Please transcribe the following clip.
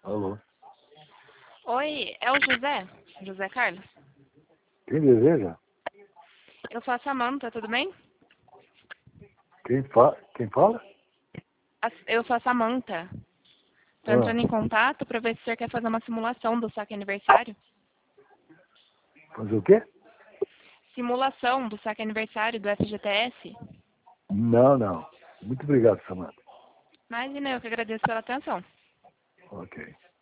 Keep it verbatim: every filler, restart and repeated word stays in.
Alô? Oi, é o José? José Carlos? Quem deseja? Eu sou a Samanta, tudo bem? Quem, fa... Quem fala? A- Eu sou a Samanta. Tô Ah, entrando em contato para ver se você quer fazer uma simulação do saque aniversário. fazer o quê? Simulação do saque aniversário do F G T S. Não, não. Muito obrigado, Samanta. Imagina, eu que agradeço pela atenção. Ok.